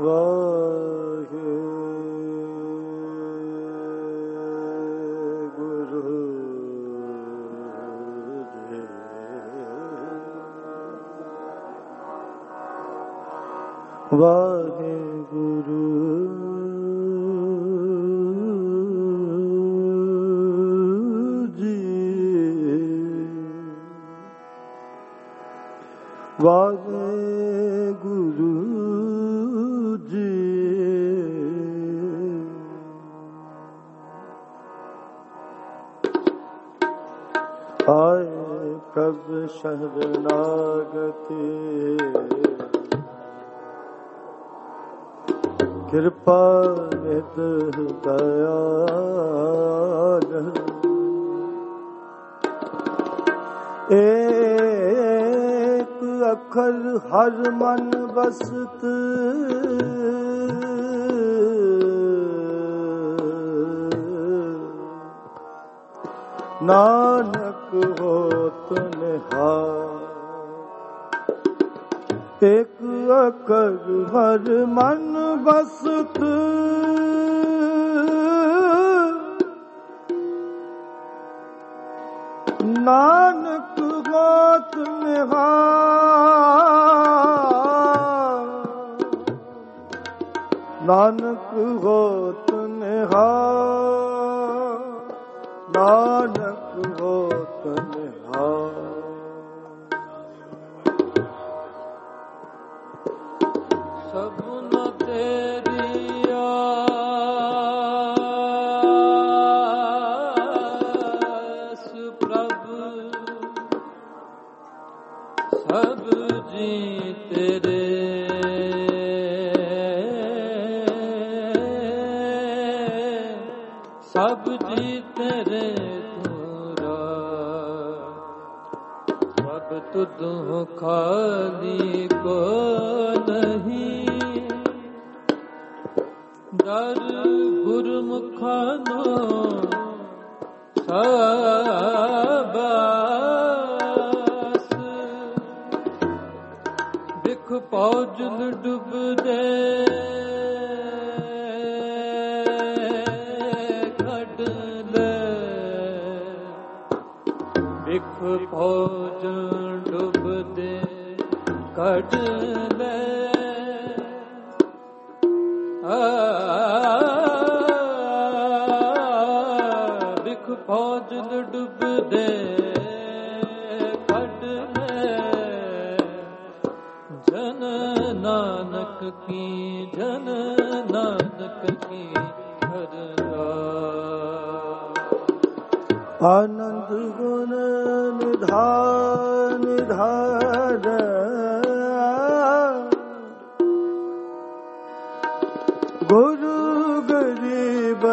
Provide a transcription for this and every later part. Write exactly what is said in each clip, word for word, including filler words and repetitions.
वाहे गुरु जी वाहे गुरु जी वाहे गुरु जी आए प्रभु शरणागति कृपा निध दयाल एक अखर हर मन बसत नानक होत निहाल एक अखर हर मन बसत नानक होत निहाल नानक होत निहाल नानक होत निहाल सबन तेरी आस प्रभु सब जी तेरे सब जी तेरे तुरा सब तुधु खाली को नहीं दर गुरमुखानो सबस बिख पौजल डूब दे फौज डूब दे कट ले बिख फौज डूब दे कट ले जन नानक की जन नानक की आनंद गुण निधान निधान गुरु गरीब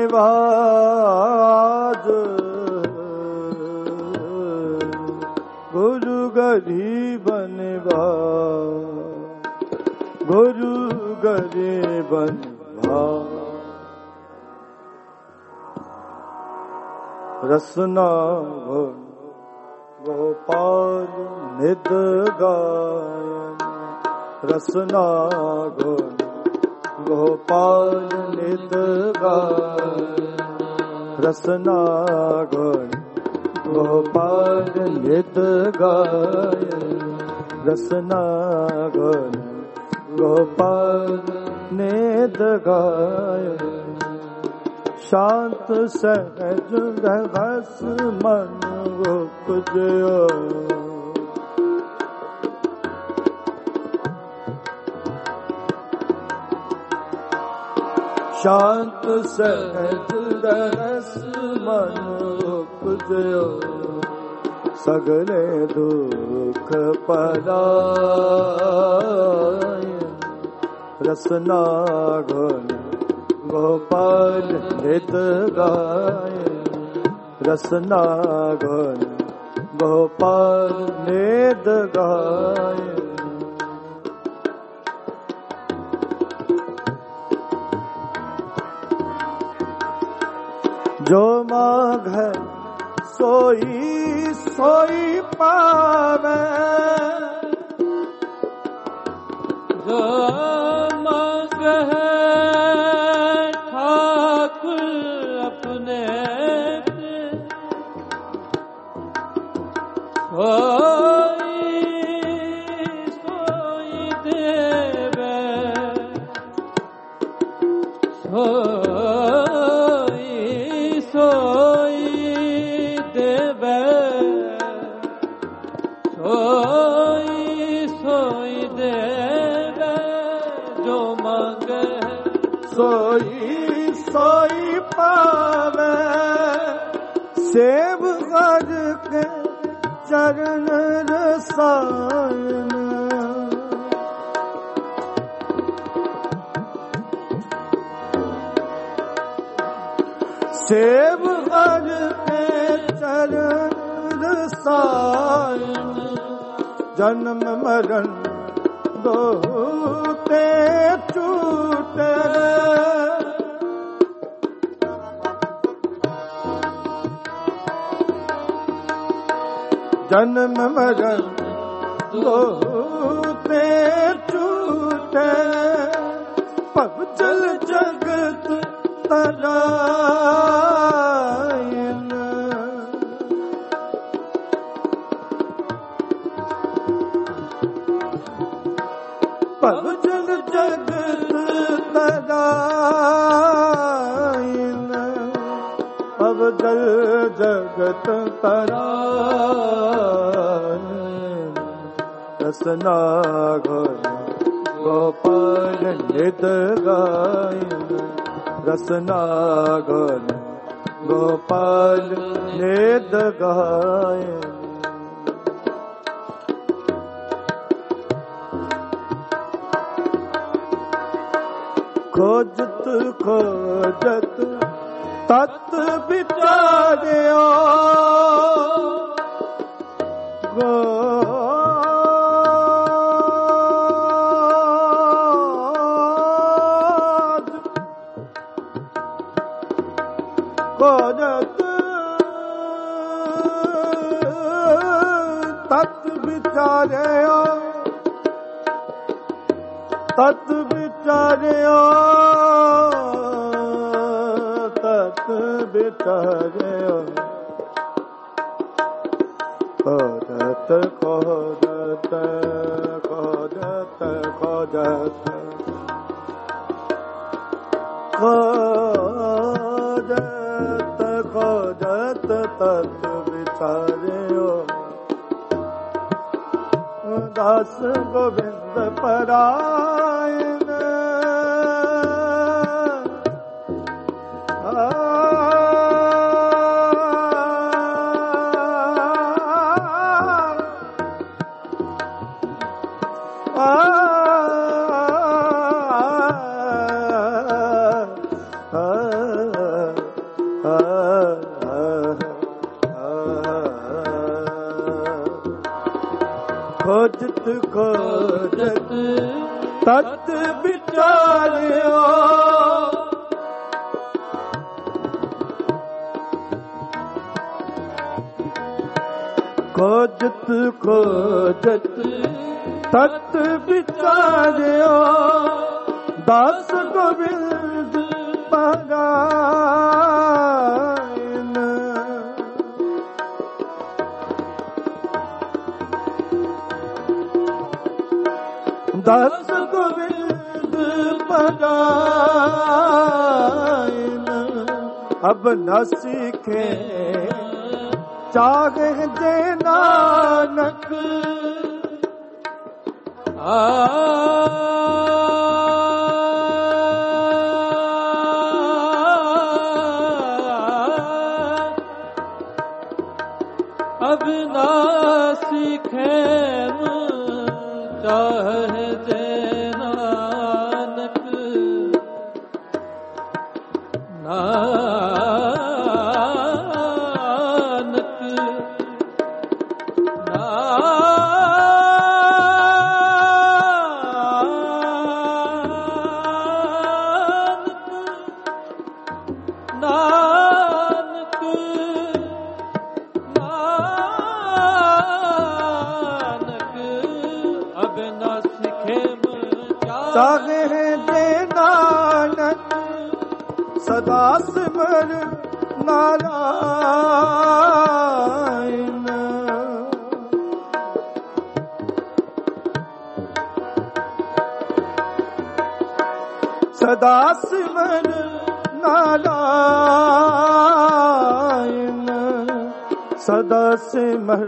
निवाज गुरु गरीब निवाज गुरु गरीब निवाज रसना गोपाल निद गायन रसना गोपाल निद गायन रसना गोपाल निद गायन रसना गोपाल निद गायन शांत सहज रहस मन उपजयो शांत सहज रहस मन उपजयो सगले दुख पराय रसना गुण गोपाल नित गाय रसना गुण गोपाल नित गाय जो मांगे सोई सोई पावे जो मांगे सेव हर के चरण रसायन, सेव हर के चरण रसायन, जन्म मरण दोहु ते छूटे, जन्म मरण दोहु ते छूटे, पवचल जगत तरायन, पवचल जगत तरायन, पवचल जगत तरायन, रसनागर गोपाल नित गायन, रसनागर गोपाल नित गायन। खोजत खोजत तत विचार्यो, खोजत तत विचार्यो, तत विचार्यो, तत विचार्यो, खोजत खोजत खोजत खोजत खोजत खोजत तत विचार्यो, दास गोविंद परायण, खोजत खोजत तत विचार्यो, खोजत खोजत तत विचार्यो, दास गोविंद परायण, दास गोविंद परायण, अब न सीखे चाहे जे नानक, आ अब ना सीखे चाहे जे नानक, नानक नानक नानक अब न सिखे चाहे जे नानक, सदा सिमर नारायण, सदा सिमर नारायण, सदा सिमर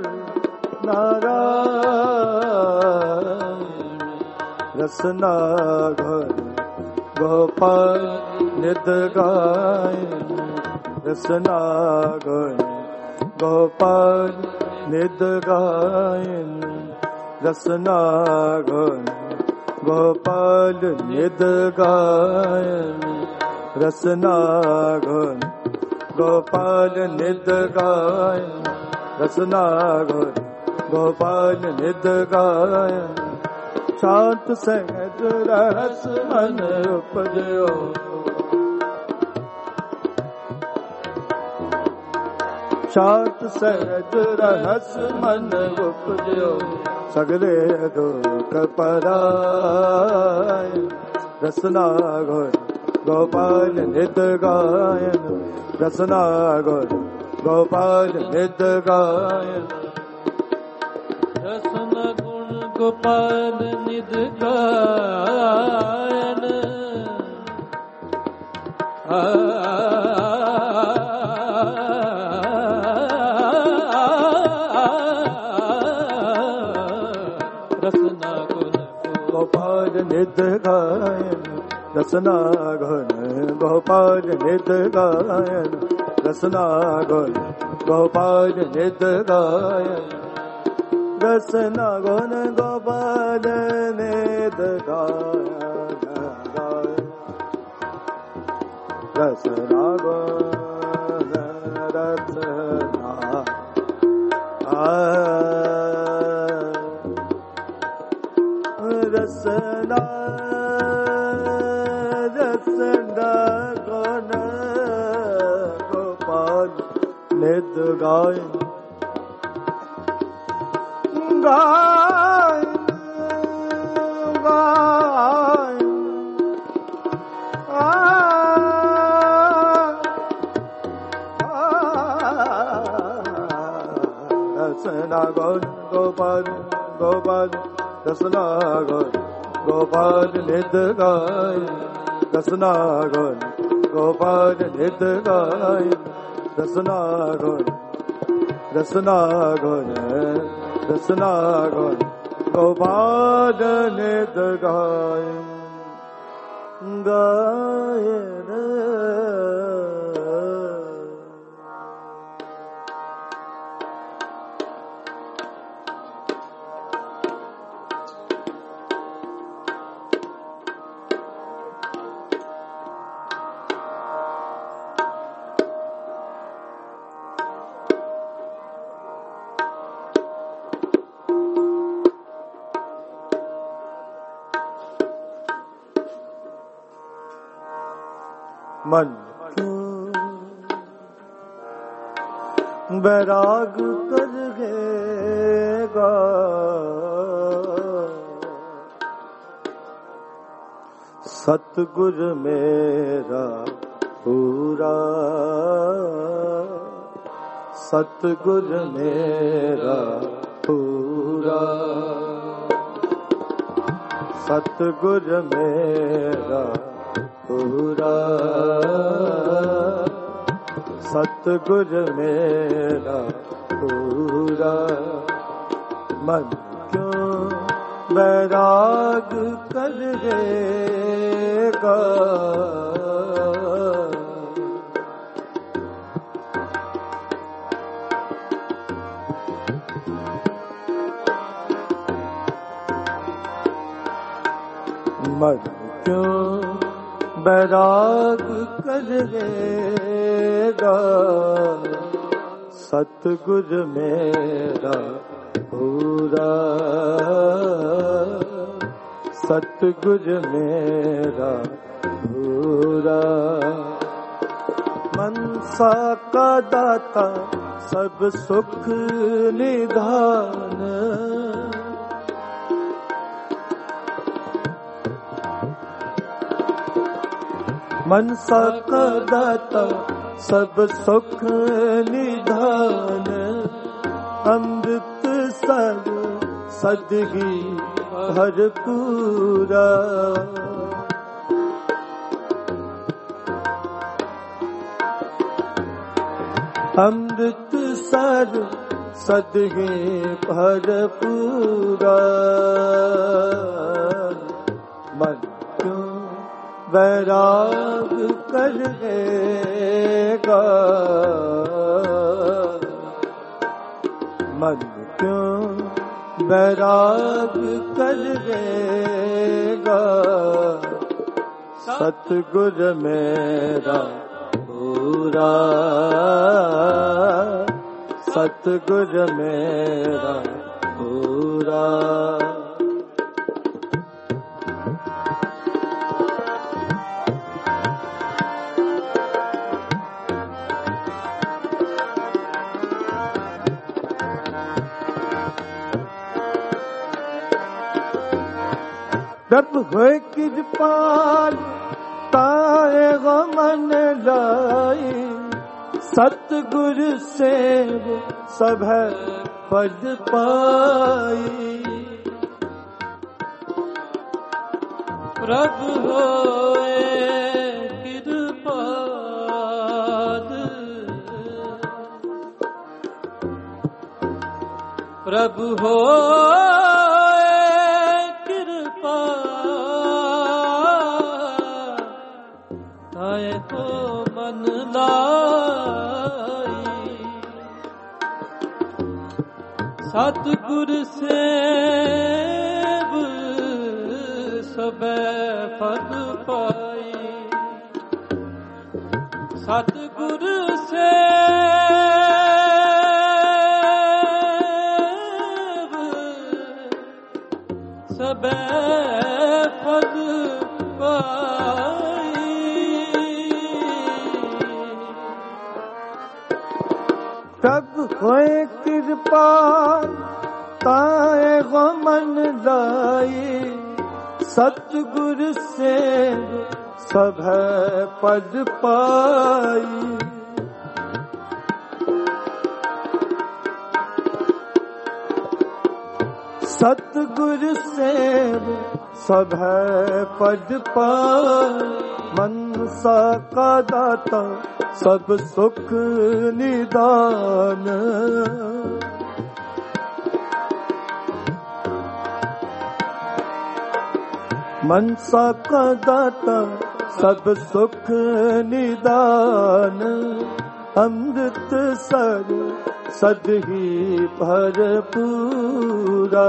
नारायण, रसना घर गोपाल नित गायन, रसना गुण गोपाल निद गायन रसना गुण गोपाल निद गायन रसना गुण गोपाल निद गायन रसना गुण गोपाल निद गायन शांत सहज रहस मन उपजो शांत सहज रहस मन उपजो सगले दुख पराय रसना गुण गोपाल निद गायन रसना गुण गोपाल निद गायन रसना गुण गोपाल निद गायन रसना गुण गोपाल निद गायन रसना गुण गोपाल निद गायन रसना गुण गोपाल निद गायन रसना गुण गोपाल निद गायन रसना गुण रसना रसना रसना गुण गोपाल निद गायन गायन गायन रसना गुण गोपाल गोपाल रसना गुण गोपाल निद गायन रसना गुण गोपाल निद गायन रसना गुण रसना गुण रसना गुण गोपाल निद गायन गायन मन क्यों बैराग कर गेगा सतगुर मेरा पूरा सतगुर मेरा पूरा सतगुर मेरा पूरा सतगुर मेरा पूरा मन क्यों बैराग करेगा मन क्यों बैराग करेगा सतगुर मेरा पूरा सतगुर मेरा पूरा मनसा का दाता सब सुख निधान मनसा का दाता सब सुख निधान अमृत सर सदगी भरपूरा अमृत सर सदगी भरपूरा मन क्यों वैराग करेगा मन क्यों वैराग करेगा सतगुर मेरा पूरा सतगुर मेरा पूरा प्रभु होए कृपाल ताए गो मन लाई सतगुर सेव सब पद पाई प्रभु होए कृपाल प्रभु होए ताए को मन लाई सतगुर सेव सबे पद पाई सतगुर सेव सबे पद पाई तब होए कृपा ताए गो मन लाई सतगुर से सब पद पाई सतगुर से सब पद पाई मनसा का दाता सब सुख निदान मनसा का दाता सब सुख निदान अमृत सर सद ही भरपूरा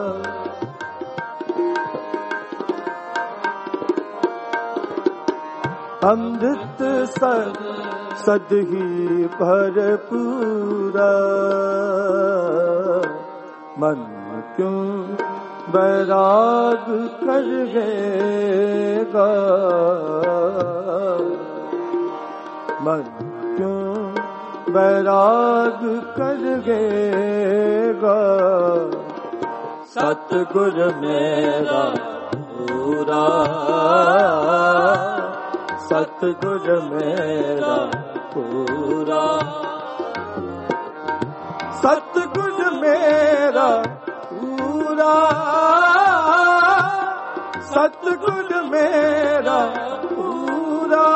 अमृत सर सद ही भरपूरा मन क्यों वैराग करेगा मन क्यों वैराग करेगा सतगुर मेरा पूरा सतगुर मेरा पूरा सतगुर मेरा पूरा सतगुर मेरा पूरा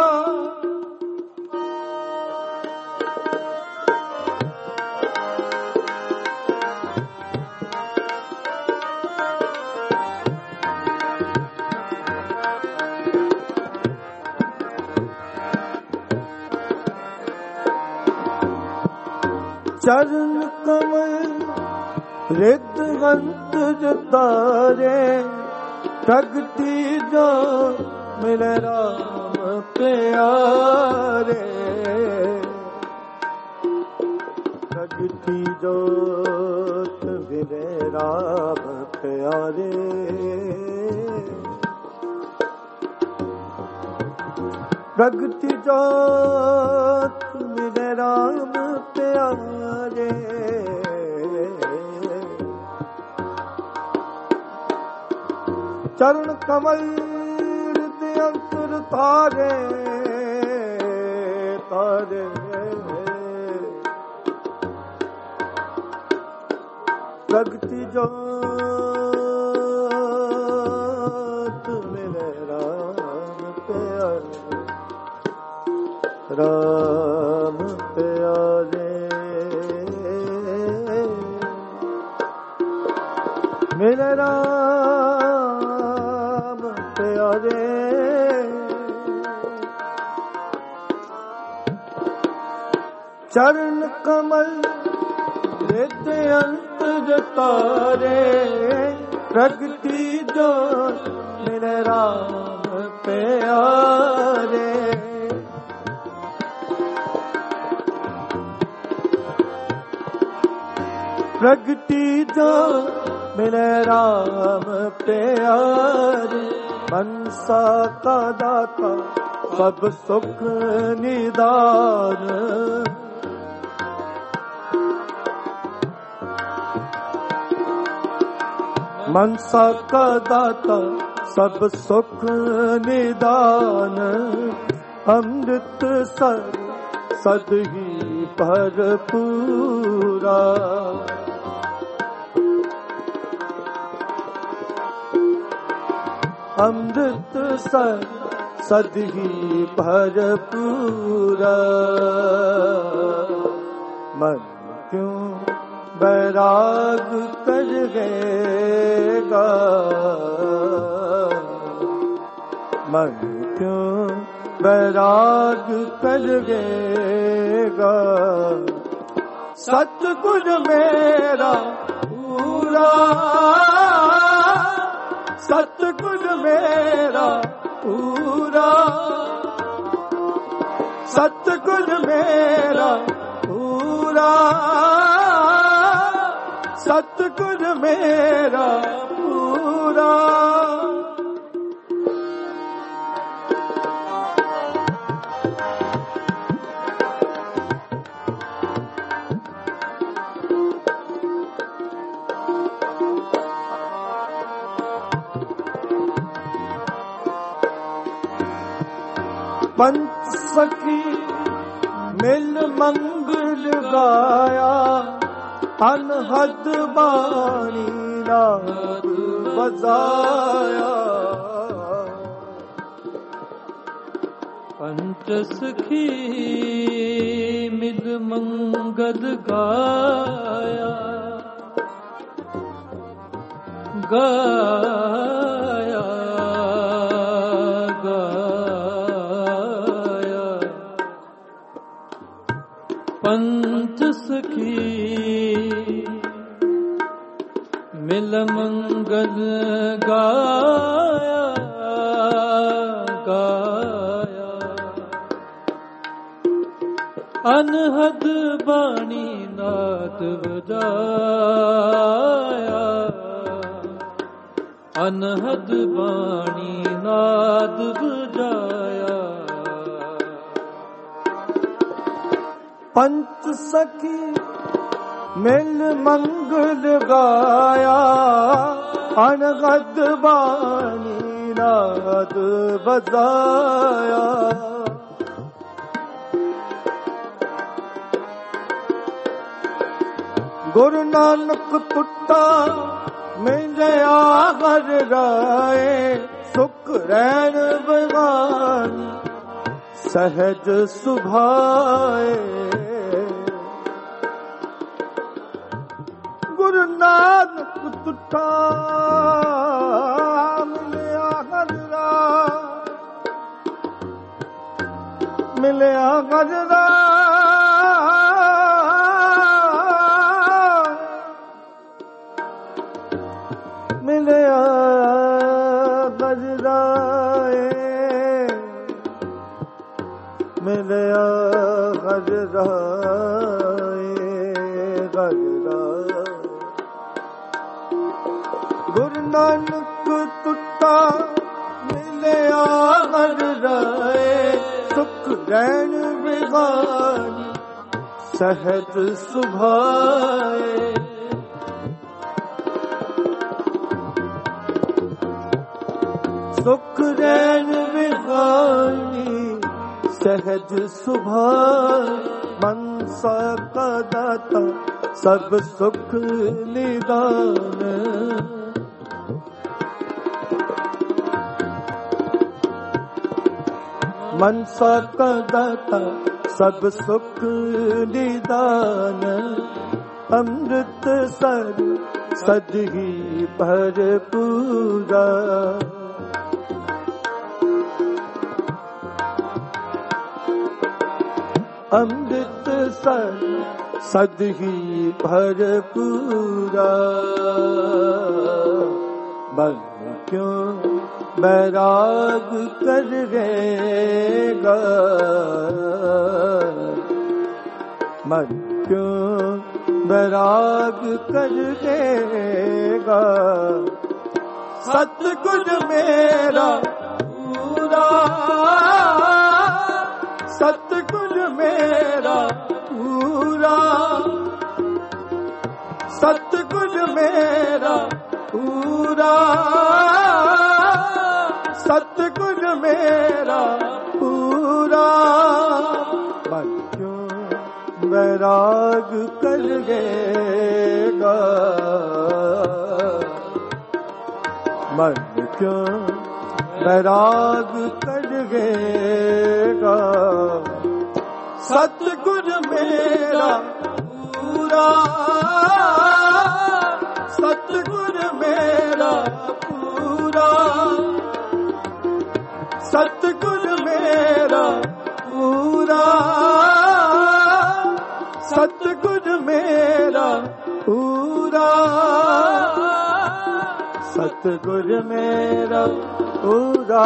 चरण कमल रिद्वंत तारे प्रगति जो मिले राम प्यारे प्रगति जोत मिले राम प्यारे प्रगति जोत मिले राम प्यारे चरण कमल अंकुर तारे तारे प्रगति जोत मिले राम प्यारे राम प्यारे मेरे राम प्यारे ਚਰਨ ਕਮਲ ਰਿਤ ਅੰਤ ਜਤਾਰੇ ਪ੍ਰਗਟੀ ਜੋ ਮੇਰੇ ਰਾਮ ਪਿਆਰੇ ਪ੍ਰਗਟੀ ਜੋ ਮੇਰੇ ਰਾਮ ਪਿਆਰੇ ਮਨਸਾ ਕਾ ਦਾਤਾ ਸਭ ਸੁਖ ਨਿਦਾਨ ਮਨਸਾ ਕਾ ਦਾਤਾ ਸਭ ਸੁਖ ਨਿਦਾਨ ਅੰਮ੍ਰਿਤ ਸਰ ਸਦ ਹੀ ਭਰਪੂਰਾ ਅੰਮ੍ਰਿਤ ਸਰ ਸਦ ਹੀ ਭਰਪੂਰਾ ਮਨ ਕਿਉਂ ਬੈਰਾਗ ਕਰ ਗਏਗਾ ਮਨ ਕਿਉਂ ਬੈਰਾਗ ਕਰ ਗਏਗਾ ਸਤਿਗੁਰ ਮੇਰਾ ਪੂਰਾ ਸਤਿਗੁਰ ਮੇਰਾ ਪੂਰਾ ਸਤਿਗੁਰ ਮੇਰਾ ਪੂਰਾ ਸਤਿਗੁਰ ਮੇਰਾ ਪੂਰਾ ਪੰਚ ਸਖੀ ਮਿਲ ਮੰਗਲ ਗਾਇਆ ਅਨਹਦ ਬਾਣੀ ਨਾਦ ਵਜਾਇਆ ਪੰਚ ਸਖੀ ਮਿਲ ਮੰਗਲ ਗਾਇਆ ਗਾਇਆ ਪੰਚ ਸਖੀ ਮਿਲ ਮੰਗਲ ਗਾਇਆ ਗਾਇਆ ਅਨਹਦ ਬਾਣੀ ਨਾਦ ਵਜਾਇਆ ਅਨਹਦ ਬਾਣੀ ਨਾਦ ਵਜਾਇਆ ਪੰਚ ਸਖੀ ਮਿਲ ਮੰਗਲ ਗਾਇਆ ਅਨਹਦ ਬਾਣੀ ਨਾਦ ਵਜਾਇਆ ਗੁਰੂ ਨਾਨਕ ਟੁੱਟਾ ਮਿਲਿਆ ਹਰ ਰਾਏ ਸੁਖ ਰਹਿਣ ਬਗਾਨ ਸਹਿਜ ਸੁਭਾਏ ਗੁਰੂ ਨਾਨਕ ਟੁੱਟਾ ਮਿਲਿਆ ਹਰ ਰਾਏ ਮਿਲਿਆ ਹਰ ਰਾਏ ਮਿਲਿਆ ਗਜਰਾਏ ਮਿਲਿਆ ਗਜਰਾਏ ਗਜਰਾਏ ਗੁਰੂ ਨਾਨਕ ਟੁੱਟਾ ਮਿਲਿਆ ਗਜਰਾਏ ਸੁਖ ਰਹਿਣ ਬਿਗਾਨੀ ਸਹਿਜ ਸੁਭਾਏ ਸੁਖ ਰਹਿਣ ਬਿਗਾਨੀ ਸਹਿਜ ਸੁਭਾਏ ਮਨਸਾ ਕਾ ਦਾਤਾ ਸਭ ਸੁਖ ਨਿਦਾਨ ਮਨਸਾ ਕਾ ਦਾਤਾ ਸਭ ਸੁਖ ਨਿਦਾਨ ਅੰਮ੍ਰਿਤ ਸਰ ਸਦ ਹੀ ਭਰਪੂਰਾ ਅੰਮ੍ਰਿਤ सर सदही भरपूरा। मन क्यों बैराग करेगा, मन क्यों बैराग करेगा। सतगुर मेरा पूरा, सतगुर मेरा पूरा, सतगुर मेरा पूरा, सतगुर मेरा पूरा। मन क्यों बैराग करेगा, मन क्यों बैराग करेगा। सतगुर मेरा पूरा, सतगुर मेरा पूरा, सतगुर मेरा पूरा, सतगुर मेरा पूरा, सतगुर मेरा पूरा।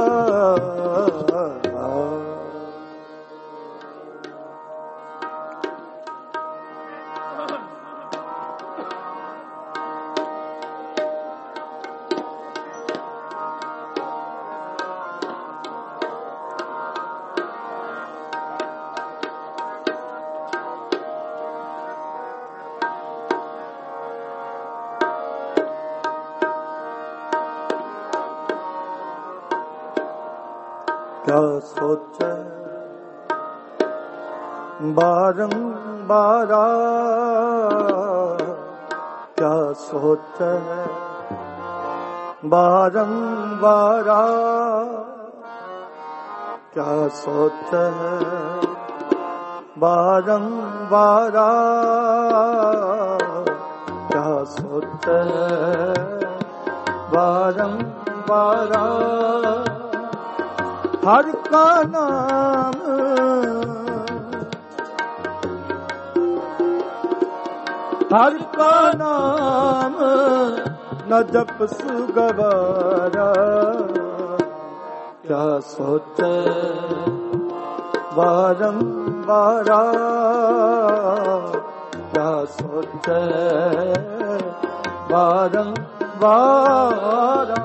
क्या सोचे बारंबारा, क्या सोचे बारंबारा, क्या सोचे बारंबारा, क्या सोचे बारंबारा। हर का नाम हर का नाम न जप सुगवारा। क्या सोचे बारंबारा, क्या सोचे बारंबारा।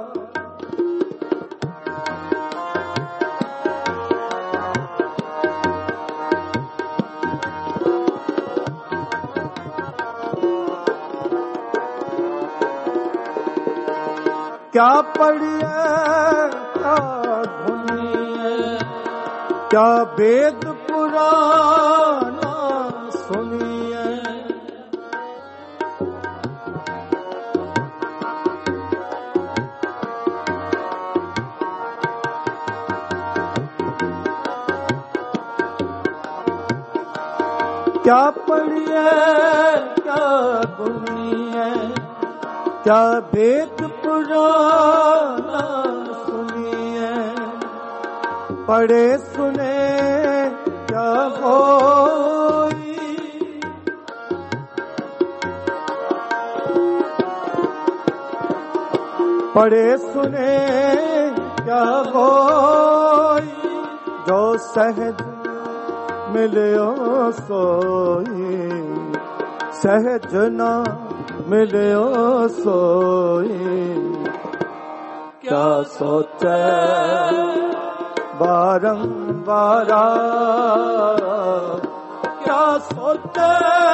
क्या पढ़िए क्या धुनिए, क्या वेद पुराना सुनिए। क्या पढ़िए क्या धुनिए, क्या वेद पुराना सुनिए। पढ़े सुने क्या होई, पढ़े सुने क्या होई। जो सहज मिलियो सोई, सहज ना मिलियो सोई। क्या सोचे बारंबारा, क्या सोचे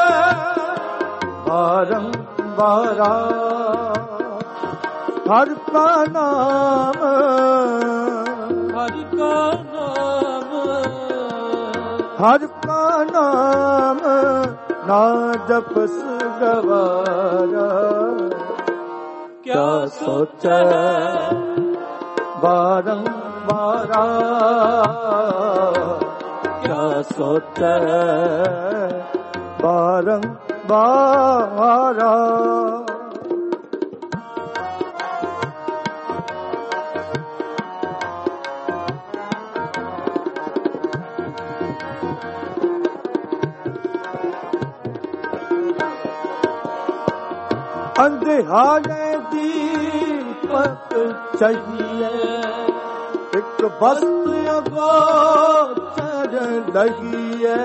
बारंबारा। हर का नाम हर का नाम हर का नाम ना जप सुगवारा। क्या सोचे बारंबारा, क्या सोचे बारंबारा। ਅੰਧਿਆਰੇ ਦੀਪਕ ਚਾਹੀਏ, ਇੱਕ ਬਸਤ ਅਗੋਚਰ ਲਗੀਏ।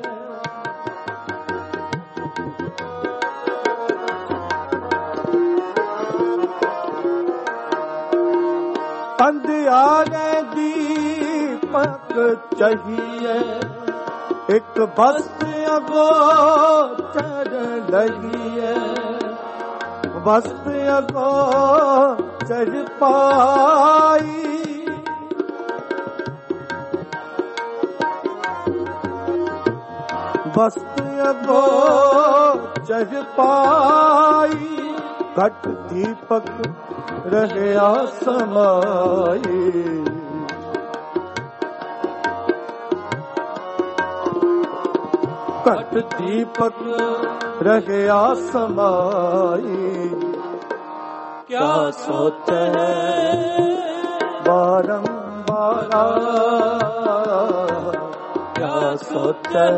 ਅੰਧਿਆਰੇ ਦੀਪਕ ਚਾਹੀਏ, ਇੱਕ ਬਸਤ ਅਗੋਚਰ ਲਗੀਏ। ਬਸਤ ਅਗੋਚਰ ਪਾਈ, ਬਸਤ ਅਗੋਚਰ ਪਾਈ। ਘਟ ਦੀਪਕ ਰਹਿਆ ਸਮਾਈ, ਘਟ ਦੀਪਕ ਰਹਿਆ ਸਮਾਈ। ਕਿਆ ਸੋਚੈ ਬਾਰੰਬਾਰਾ, ਕਿਆ ਸੋਚੈ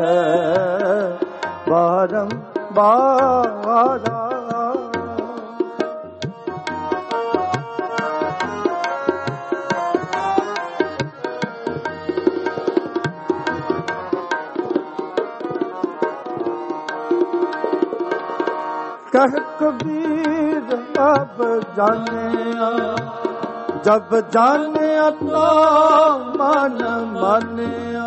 ਬਾਰੰਬਾਰਾ। ਕਹਿ ਕਬੀਰ ਅਬ ਜਾਣਿਆ, ਜਬ ਜਾਣਿਆ ਤਾਂ ਮਨ ਮਾਨਿਆ।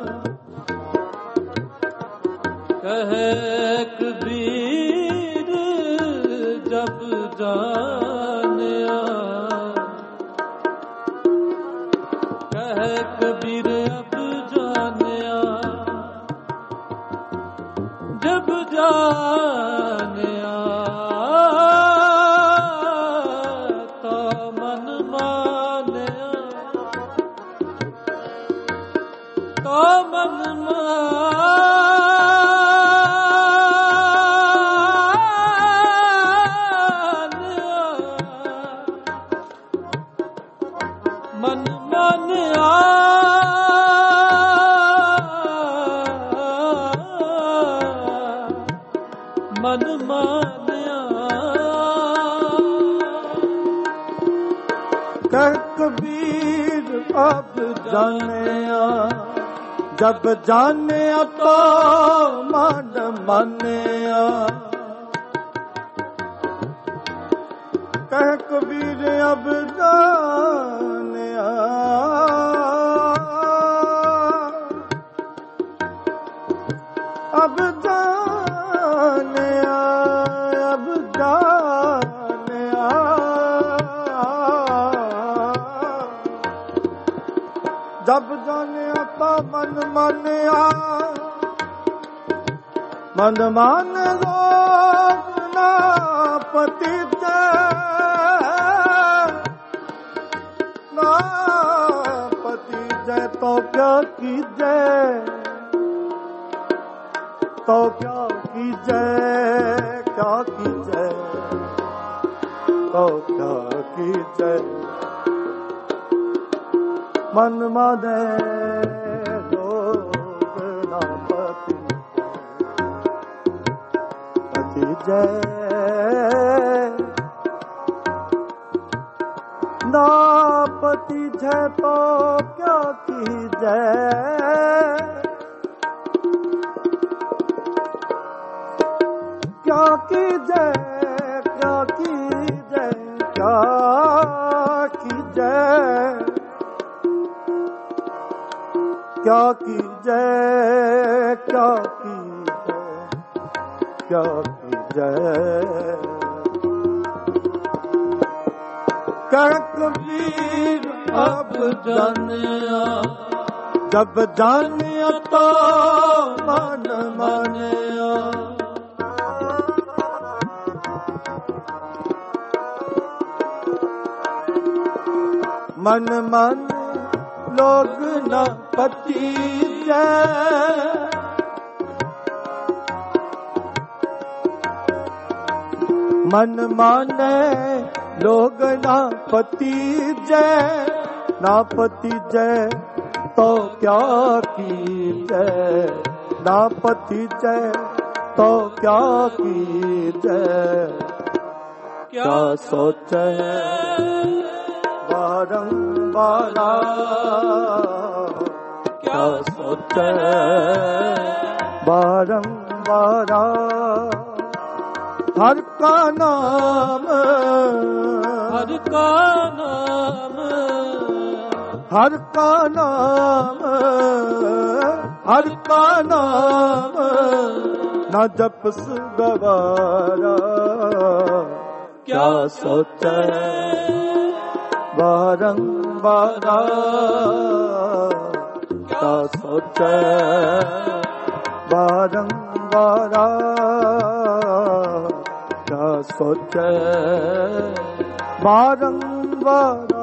ਕਹਿ ਕਬੀਰ ਜਬ ਜਾਣਿਆ, ਕਹਿ ਕਬੀਰ ਅਬ ਜਾਣਿਆ, ਜਬ ਜਾਣਿਆ ਤਾਂ ਮਨ ਮਾਨਿਆ, ਤਾਂ ਮਨ ਮਾਨਿਆ। ਮਨ ਮਾਨਿਆ ਮਨ ਮਾਨਿਆ। ਕਹਿ ਕਬੀਰ ਅਬ ਜਾਣਿਆ, ਜਬ ਜਾਣਿਆ ਤਾਂ ਮਨ ਮਾਨਿਆ। ਕਹਿ ਕਬੀਰ ਅਬ ਜਾਣਿਆ, ਅਬ ਜਾਣਿਆ, ਅਬ ਜਾਣਿਆ। ਜਬ ਜਾਣਿਆ ਤਾਂ ਮਨ ਮਾਨਿਆ, ਮਨ ਮਾਨ ਲੋਕ ਨਾ ਪਤਿਤ, ਨਾ ਪਤਿਜੈ ਤੋ ਕਿਆ ਕੀਜੈ, ਤੋ ਕਿਆ ਕੀਜੈ, ਕਿਆ ਕੀਜੈ, ਤੋ ਕਿਆ ਕੀਜੈ। ਮਨ ਮਾਨੈ ਲੋਕ ਨਾ ਪਤਿ ਪਤਿਜੈ, ਨਾ ਪਤਿਜੈ ਤੋ ਕਿਆ ਕੀਜੈ। ਕਿਆ ਕੀਜੈ, ਕਿਆ ਕੀਜੈ, ਕਿਆ ਕੀਜੈ। ਕਿਆ ਕੀਜੈ, ਕਿਆ ਕੀਜੈ, ਕਿਆ ਕੀਜੈ। ਕਹਿ ਕਬੀਰ ਅਬ ਜਾਣਿਆ, ਜਬ ਜਾਣਿਆ ਤਾਂ ਮਨ ਮਾਨਿਆ। ਮਨ ਮਨ ਲੋਗ ਨਾ ਪਤੀਜੈ, ਮਨ ਮਾਨੈ ਲੋਗ ਨਾ ਪਤੀਜੈ। ਨਾ ਪਤੀਜੈ ਤੋ ਕਿਆ ਕੀਜੈ, ਨਾ ਪਤੀਜੈ ਤੋ ਕਿਆ ਕੀਜੈ। क्या सोचे बारंबारा, क्या सोचे बारंबारा। हर का नाम, हर का नाम, हर का नाम, हर का नाम न जपस गवारा। क्या सोचे बारंबारा, क्या सोचे बारंबारा, क्या सोचे बारंबारा।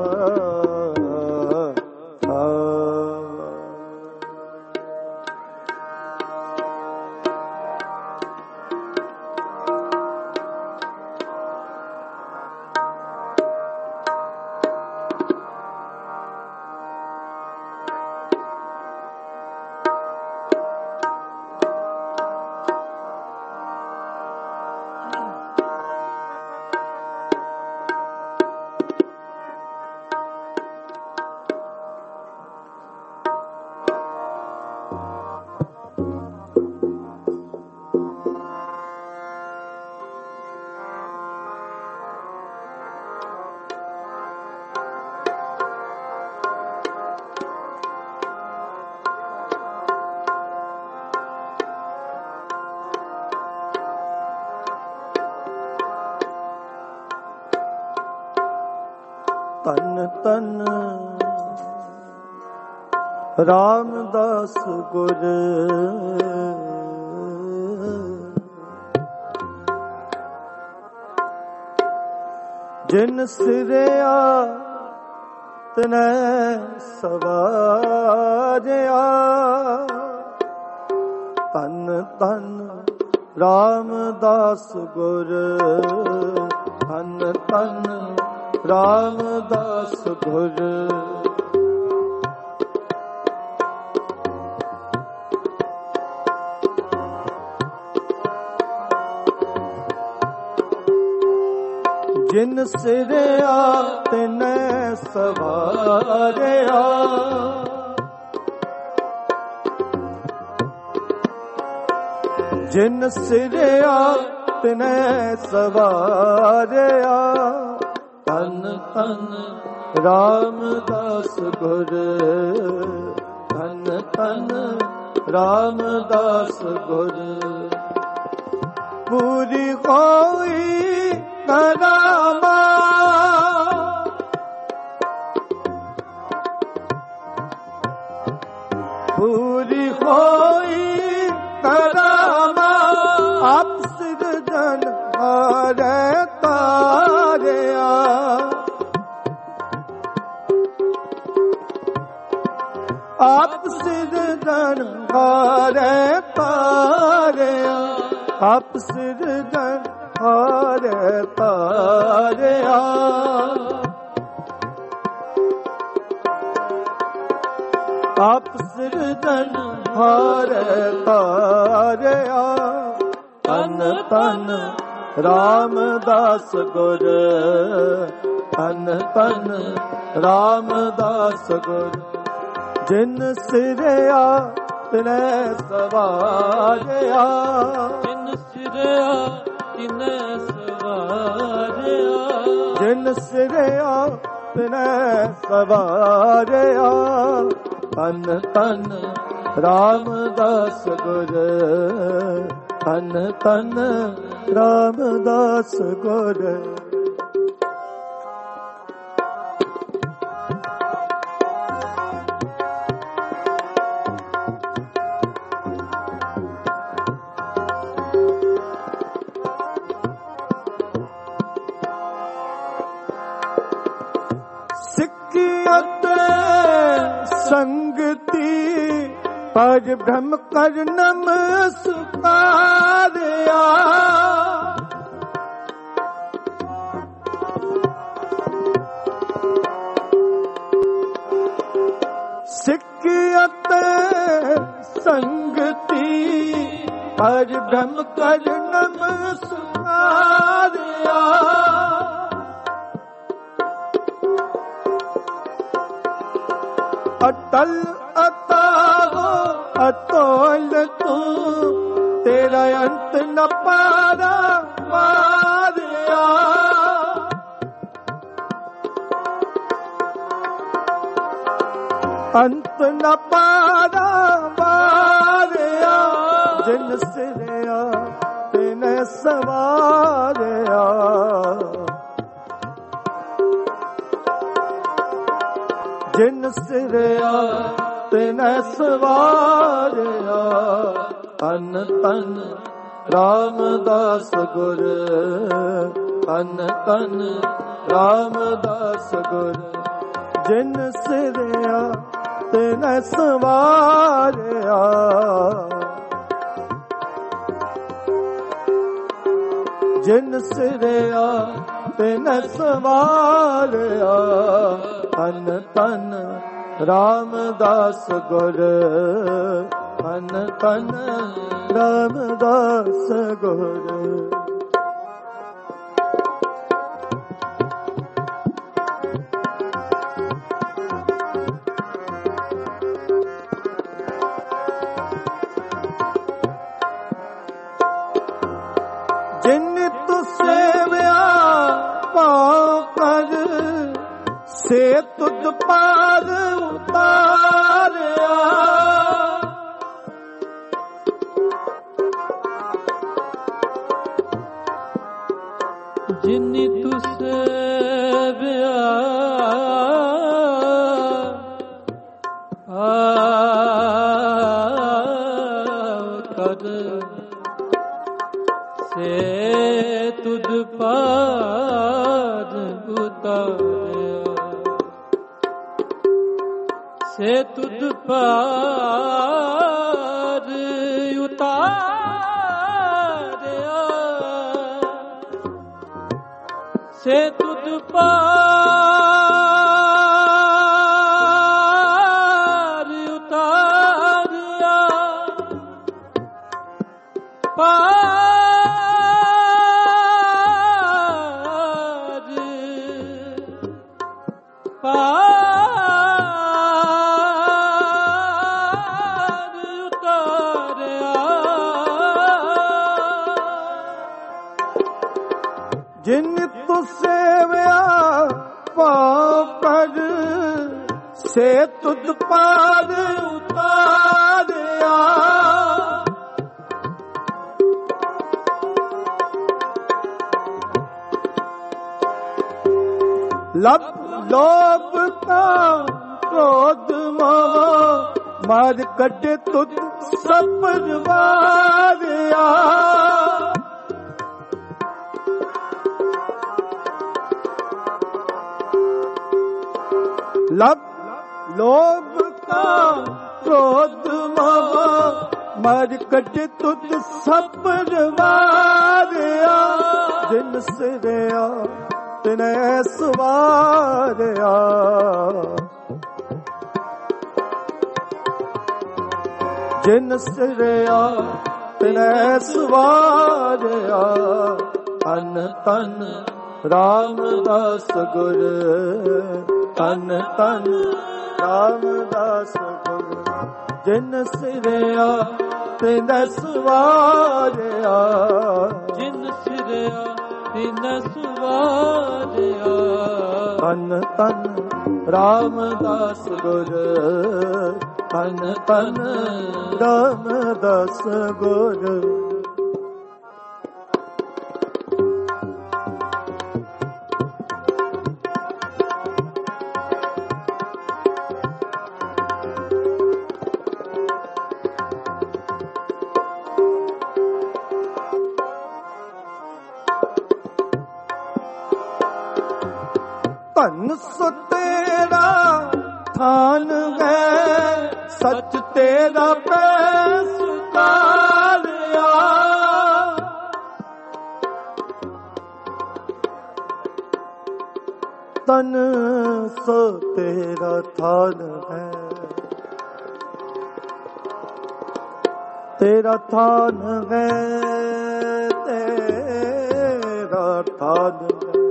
तन तन रामदास गुर, जिन सिरया तनै सवारया। तन तन रामदास गुर, तन तन रामदास गुर। जिन सिरया तिनै सवारया। जिन सिरया तिनै सवारया। तन तन रामदास गुर, तन तन रामदास गुर। पूरी होई करामा, पूरी होई करामा। आप सिरजन हारे तारया। आप सिरजन हारे तारया। आप सिरजन हारे तारया। आप सिरजन हारे तारया। तन तन रामदास गुर, तन तन रामदास गुर। जिन सिरया तिनै सवारया। जिन सिरया तिनै सवारया। जिन सिरया तिनै सवारया। तन तन रामदास गुर, तन तन रामदास गुर। संगति पर भ्रम कर नमस्कारिया। सिकियत संगति पर भ्रम कर नमस्कारिया। ਉਤਾਰਿਆ। ਅਟਲ ਅਤਾਹੋ ਅਤੋਲ ਤੂੰ, ਤੇਰਾ ਅੰਤ ਨ ਪਾਰਾ ਮਾਰਿਆ। ਅੰਤ ਨ ਪਾਰਾ ਮਾਰਿਆ, ਜਿਨ ਸਿਰਿਆ ਤਿਨੈ ਸਵਾਰਿਆ। ਜਿਨ ਸਿਰਿਆ ਤਿਨੈ ਸਵਾਰਿਆ। ਧੰਨ ਧੰਨ ਰਾਮਦਾਸ ਗੁਰ, ਧੰਨ ਧੰਨ ਰਾਮਦਾਸ ਗੁਰ। ਜਿਨ ਸਿਰਿਆ ਤਿਨੈ ਸਵਾਰਿਆ। ਜਿਨ ਸਿਰਿਆ ਤਿਨੈ ਸਵਾਰਿਆ। ਧੰਨ ਧੰਨ ਰਾਮਦਾਸ ਗੁਰ, ਧੰਨ ਧੰਨ ਰਾਮਦਾਸ ਗੁਰ। ਜਿਨ ਤੂੰ ਸੇਵਿਆ ਭਾਉ ਕਰ, ਸੇ ਤੁਧ ਪਾਰ ਉਤਾਰਿਆ। ਜਿਨ ਤੂੰ ਸੇਵਿਆ ਕਰ, ਸੇ ਤੁਧ ਪਾਰ ਉਤਾਰਿਆ। ਸੇ ਤੁਧ ਪਾਰ ਉਤਾਰਿਆ। ਸੇ ਤੁਧ ਪਾਰ ਉਤਾਰਿਆ। ਪਾਰ ਪਾਰ ਉਤਾਰਿਆ। ਜਿਨ ਤੂੰ ਸੇਵਿਆ ਭਾਉ ਕਰ, ਸੇ ਤੁਧ ਪਾਰ ਉਤਾਰਿਆ। ਲਬ ਲੋਭ ਕਾ ਕ੍ਰੋਧ ਮੋਹ, ਮਾਰ ਕੱਢੇ ਤੁਧ ਸਭ ਵਾਰਿਆ। ਲਬ ਲੋਭ ਕਾ ਕ੍ਰੋਧ ਮੋਹ, ਮਾਰ ਕੱਢੇ ਤੁਧ ਸਭ ਵਾਰਿਆ। ਜਿਨ ਸਿਰਿਆ ਤਿਨੈ ਸਵਾਰਿਆ। ਜਿਨ ਸਿਰਿਆ ਤਿਨੈ ਸਵਾਰਿਆ। ਧੰਨ ਧੰਨ ਰਾਮਦਾਸ ਗੁਰ, ਧੰਨ ਧੰਨ ਰਾਮਦਾਸ ਗੁਰ। ਜਿਨ ਸਿਰਿਆ ਤਿਨੈ ਸਵਾਰਿਆ। ਜਿਨ ਸਿਰਿਆ ਤਿਨੈ ਸਵਾਰਿਆ। ਧੰਨ ਧੰਨ ਰਾਮਦਾਸ ਗੁਰ, ਧੰਨ ਧੰਨ ਰਾਮਦਾਸ ਗੁਰ। ਧੰਨ ਸੋ ਤੇਰਾ ਥਾਨ ਹੈ, ਸੱਚ ਤੇਰਾ ਪੈਸ ਉਤਾਰਿਆ। ਧੰਨ ਸੋ ਤੇਰਾ ਥਾਨ ਹੈ, ਤੇਰਾ ਥਾਨ ਹੈ, ਤੇਰਾ ਥਾਨ ਹੈ।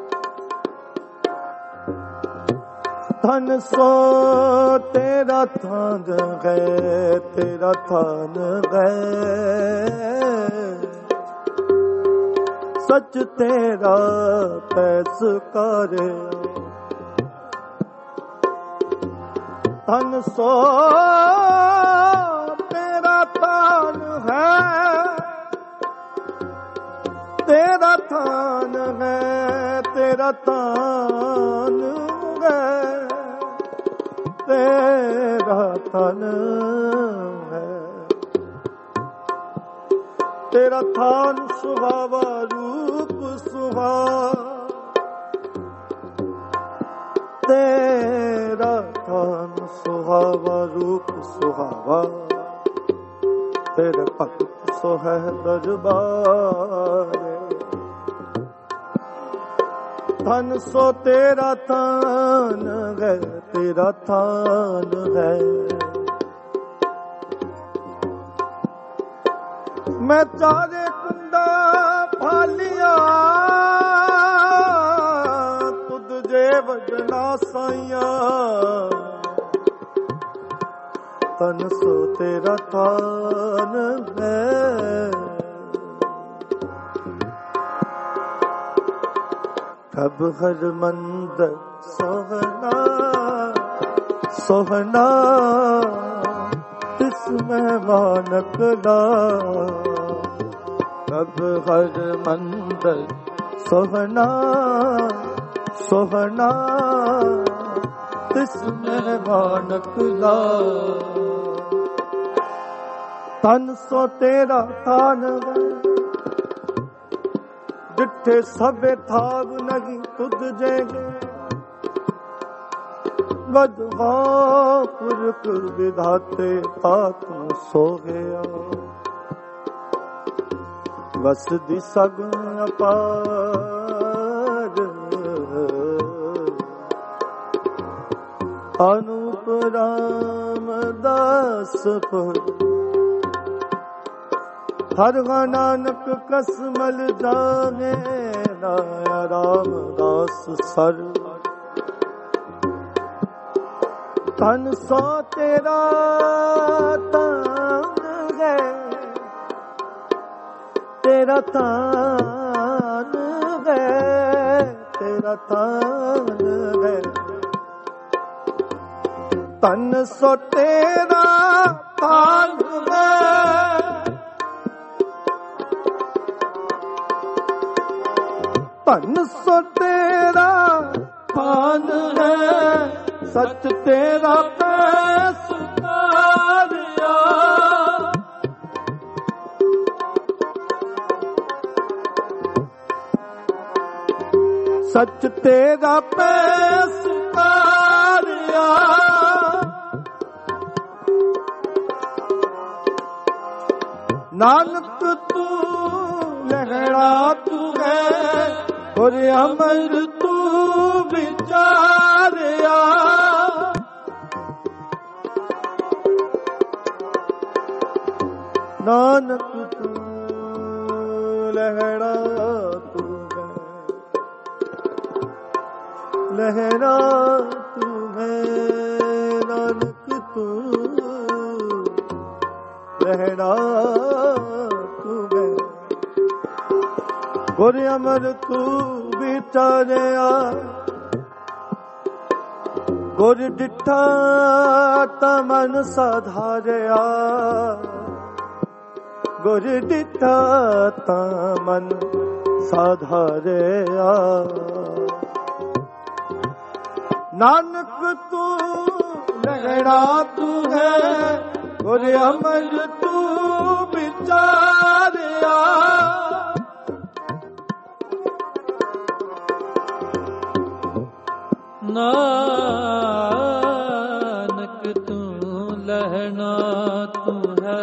ਧਨ ਸੋ ਤੇਰਾ ਥਾਨ ਹੈ, ਤੇਰਾ ਥਾਨ ਹੈ। ਸੱਚ ਤੇਰਾ ਪੈਸਕਾਰ, ਧਨ ਸੋ ਤੇਰਾ ਥਾਨ ਹੈ, ਤੇਰਾ ਥਾਨ ਹੈ, ਤੇਰਾ ਥਾਨ ਹੈ, ਤੇਰਾ ਥਾਨ ਹੈ। ਤੇਰਾ ਥਾਨ ਸੁਹਾਵਾ, ਰੂਪ ਸੁਹਾਵਾ, ਤੇਰਾ ਥਾਨ ਸੁਹਾਵਾ, ਰੂਪ ਸੁਹਾਵਾ। ਤੇਰੇ ਭਗਤ ਸੋ ਹੈ ਦਰਬਾਰ, ਧਨ ਸੋ ਤੇਰਾ ਥਾਨ ਹੈ, ਤੇਰਾ ਥਾਨ ਹੈ। ਮੈਂ ਚਾਰੇ ਕੁੰਡਾ ਫਾਲਿਆ, ਤੁਧ ਜੇ ਵਜਣਾ ਸਾਈਆਂ। ਧਨ ਸੋ ਤੇਰਾ ਥਾਨ ਹੈ। ਪ੍ਰਭ ਹਰ ਮੰਦਰ ਸੋਹਣਾ ਸੋਹਣਾ, ਤਿਸ ਮਹਿਮਾਨਕ ਦਾ। ਪ੍ਰਭ ਹਰ ਮੰਦਰ ਸੋਹਣਾ ਸੋਹਣਾ, ਤਿਸ ਮਹਿਮਾਨਕ ਦਾ। ਧਨ ਸੋ ਤੇਰਾ ਥਾਨ ਹੈ, ਡਿਠੇ ਸਭੇ ਥਾਵ ਨਹੀਂ ਤੁਧ ਜੈਗੇ। ਵਧਾ ਪੁਰਖ ਵਿਧਾਤੇ ਤਾਤੂ ਸੋ ਗਿਆ। ਵਸਦੀ ਸਗੁਣ ਅਪਾਰ, ਅਨੂਪ ਰਾਮਦਾਸਪੁਰ। ਹਰ ਨਾਨਕ ਕਸਮਲ ਜਾਣੇ, ਨਾਇਆ ਰਾਮਦਾਸ ਸਰ। ਧਨ ਸੋ ਤੇਰਾ ਤਾਨ ਹੈ, ਤੇਰਾ ਤਾਨ ਹੈ, ਤੇਰਾ ਤਾਨ ਹੈ। ਧਨ ਸੋ ਤੇਰਾ ਤਾਨ ਹੈ, ਧਨ ਸੋ ਤੇਰਾ ਥਾਨ ਹੈ। ਸੱਚ ਤੇਰਾ ਪੈਸਕਾਰਿਆ, ਸੱਚ ਤੇਰਾ ਪੈਸਕਾਰਿਆ। ਨਾਨਕ ਤੂੰ ਲਹਿਣਾ ਤੂੰ ਹੈ, ਔਰ ਅਮਰ ਤੂੰ ਵਿਚਾਰਿਆ। ਨਾਨਕ ਤੂੰ ਲਹਿਣਾ ਤੂੰ ਹੈ, ਲਹਿਣਾ ਤੂੰ ਹੈ। ਨਾਨਕ ਤੂੰ ਲਹਿਣਾ ਤੂੰ ਹੈ, ਗੁਰ ਅਮਰ ਤੂੰ ਵਿਚਾਰਿਆ। ਗੁਰ ਡਿਠਾ ਤਾਂ ਮਨ ਸਾਧਾਰਿਆ, ਗੁਰ ਡਿਠਾ ਤਾਂ ਮਨ ਸਾਧਾਰਿਆ। ਨਾਨਕ ਤੂੰ ਲਹਿਣਾ ਤੂੰ ਹੈ, ਗੁਰ ਅਮਰ ਤੂੰ ਵਿਚਾਰਿਆ। ਨਾਨਕ ਤੂੰ ਲਹਿਣਾ ਤੂੰ ਹੈ,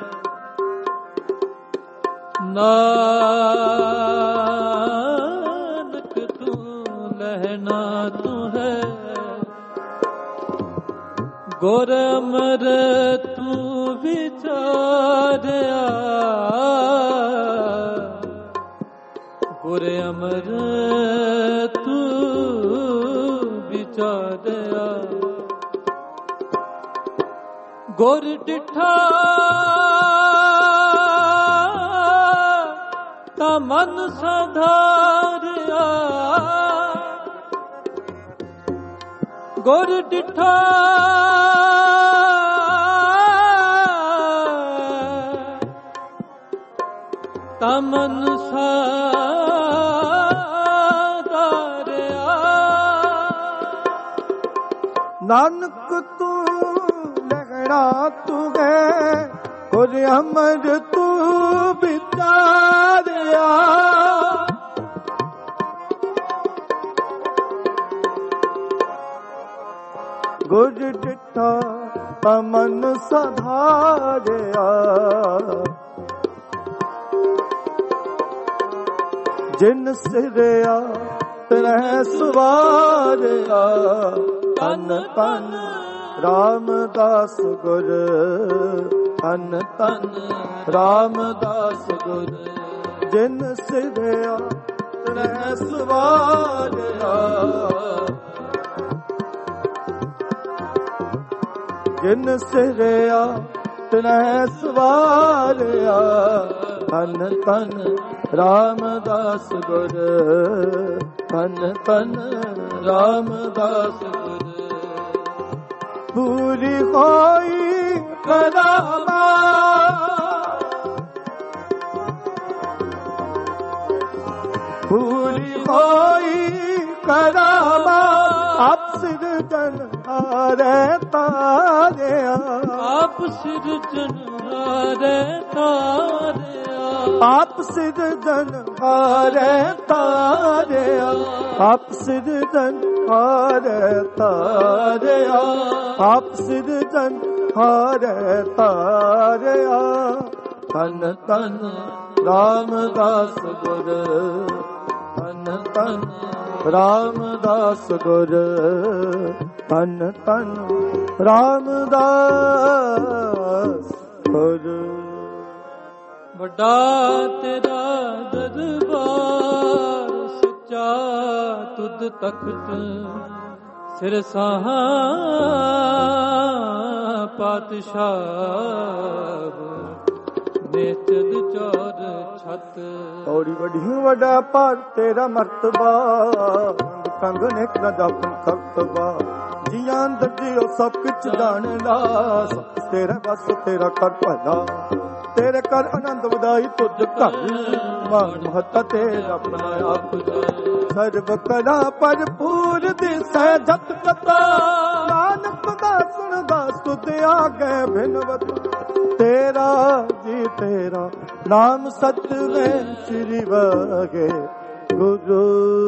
ਨਾਨਕ ਤੂੰ ਲਹਿਣਾ ਤੂੰ ਹੈ। ਗੁਰ ਅਮਰ ਤੂੰ ਵਿਚਾਰਿਆ, ਗੁਰ ਅਮਰ ਤੂੰ ਵਿਚਾਰਿਆ। ਗੁਰ ਡਿਠਾ ਤਾਂ ਮਨ ਸਾਧਾਰਿਆ। ਗੁਰ ਡਿਠਾ ਤਾਂ ਮਨ ਸਾਧਾਰਿਆ। ਨਾਨਕ ਤੂੰ ਲਹਿਣਾ ਤੂੰ ਹੈ, ਗੁਰ ਅਮਰ ਤੂੰ ਵਿਚਾਰਿਆ। ਗੁਰ ਡਿਠਾ ਤਾਂ ਮਨ ਸਾਧਾਰਿਆ। ਜਿਨ ਸਿਰਿਆ ਤਰਹਿ ਸਵਾਰਿਆ। ਧੰਨ ਧੰਨ ਰਾਮਦਾਸ ਗੁਰ, ਧੰਨ ਧੰਨ ਰਾਮਦਾਸ ਗੁਰ। ਜਿਨ ਸਿਰਿਆ ਤਰਹਿ ਸਵਾਰਿਆ। ਜਿਨ ਸਿਰਿਆ ਤਰਹਿ ਸਵਾਰਿਆ। ਧੰਨ ਧੰਨ ਰਾਮਦਾਸ ਗੁਰ, ਧੰਨ ਧੰਨ ਰਾਮਦਾਸ ਗੁਰ। ਪੂਰੀ ਹੋਈ ਕਰਾਮਾ, ਪੂਰੀ ਹੋਈ ਕਰਾਮਾ। ਆਪ ਸਿਰਜਣ ਹਾਰੇ ਤਾਰਿਆ। ਆਪ ਸਿਰਜਣ ਹਾਰੇ ਤਾਰਿਆ। ਆਪ ਸਿਰਜਣ ਹਾਰੇ ਤਾਰਿਆ। ਆਪ ਸਿਰਜਣ ਹਾਰੇ ਤਾਰਿਆ। ਆਪ ਸਿਰਜਣ ਹਾਰੇ ਤਾਰਿਆ। ਧੰਨ ਧੰਨ ਰਾਮਦਾਸ ਗੁਰ, ਧੰਨ ਧੰਨ ਰਾਮਦਾਸ ਗੁਰ। ਧੰਨ ਧੰਨ ਰਾਮਦਾਸ ਗੁਰ। ਵੱਡਾ ਤੇਰਾ ਦਰਬਾਰ, ਸੱਚਾ ਤੁਧ ਤਖਤ। ਸਿਰ ਸਾਹਾਂ ਪਾਤਸ਼ਾਹ, ਨੇਚਦ ਚੌਰ ਛਤ। ਔੜੀ ਵੱਡੀ ਵੱਡਾ ਪਰ ਤੇਰਾ ਮਰਤਬਾ, ਕੰਗ ਨੇਕ ਨਾ ਜਾਪਨ ਖਤਬਾ। ਜੀਆਂ ਦਰਜੀਓ ਸਭ ਕੁਛ ਜਾਣਦਾ, ਸਭ ਤੇਰਾ ਬਸ ਤੇਰਾ ਕਰ ਭਲਾ। ਤੇਰੇ ਕਰ ਆਨੰਦ ਵਧਾਈ ਤੁਧ ਘਰ, ਮਾਨ ਮਹੱਤਾ ਤੇਰਾ ਆਪਣਾ ਆਪ। ਸਰਬ ਕਲਾ ਭਰਪੂਰ ਦਿਸੈ ਜਤ ਕਤਾ। ਨਾਨਕ ਦਾ ਸੁਣਦਾ ਸੁਧ ਆਗੇ ਬਿਨਵਤ। ਤੇਰਾ ਜੀ ਤੇਰਾ ਨਾਮ ਸਤਿਵੇਂ ਸ੍ਰੀ ਵਾਗੇ ਗੁਰੂ।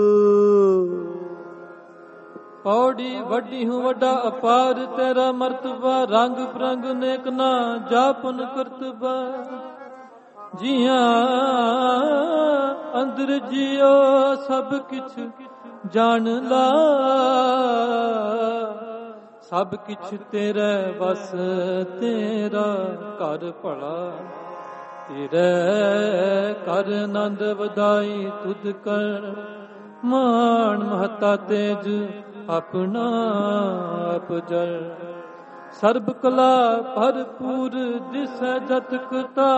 ਪੌੜੀ ਵੱਡੀ ਹੂੰ ਵੱਡਾ ਅਪਾਰ ਤੇਰਾ ਮਰਤਬਾ। ਰੰਗ ਬਰੰਗ ਨੇਕ ਨਾ ਜਾਪਨ ਕਰਤਬਾ। ਜੀਆਂ ਅੰਦਰ ਜਿਉ ਸਭ ਕਿਛ ਜਾਣ ਲਾ। ਸਭ ਕਿਛ ਤੇਰੇ ਵਸ ਤੇਰਾ ਘਰ ਭਲਾ। ਤੇਰੇ ਕਰ ਆਨੰਦ ਵਧਾਈ ਤੁਧ ਕਰ। ਮਾਣ ਮਹੱਤਾ ਤੇਜ ਆਪਣਾ ਆਪ ਜਲ। ਸਰਬ ਕਲਾ ਭਰਪੂਰ ਦਿਸੈ ਜਤ ਕਤਾ।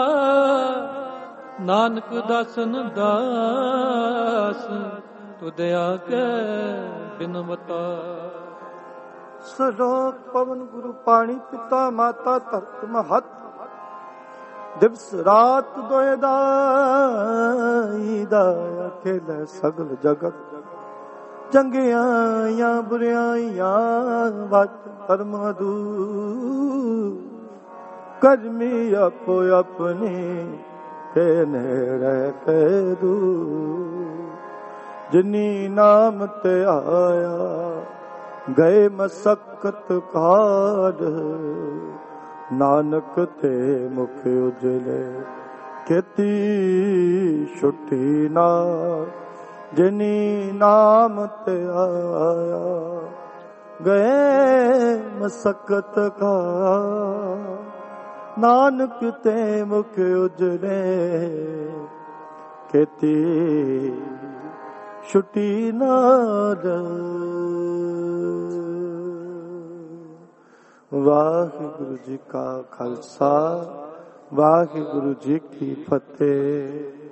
ਨਾਨਕ ਦਾਸਨ ਦਾਸ ਤੁਧ ਆਗੇ ਬਿਨਵਤਾ। ਸਲੋਕ ਪਵਨ ਗੁਰੂ ਪਾਣੀ ਪਿਤਾ ਮਾਤਾ ਧਰਤ ਮਹਤ। ਦਿਵਸ ਰਾਤ ਦੋਇ ਦਾਈ ਦਾ ਖੇਲੇ ਸਗਲ ਜਗਤ। ਚੰਗਿਆਂ ਜਾਂ ਬੁਰਿਆਈਆਂ ਵਤ ਧਰਮ ਦੂ। ਕਰਮੀ ਆਪੋ ਆਪਣੀ ਤੇ ਨੇੜੇ ਤੇ ਦੂ। ਜਿਨੀ ਨਾਮ ਤੇ ਆਇਆ ਗਏ ਮਸਕਤ ਕਾਢ। ਨਾਨਕ ਤੇ ਮੁਖ ਉਜਲੇ ਖੇਤੀ ਛੁੱਟੀ ਨਾ। ਜਿਨੀ ਨਾਮ ਤੇ ਆਇਆ ਗਏ ਮਸਕਤ ਕਾ। ਨਾਨਕ ਤੇ ਮੁਖ ਉਜਲੇ खेती छुट्टी नार। वाहिगुरु जी का खालसा, वाहिगुरु जी की फतेह।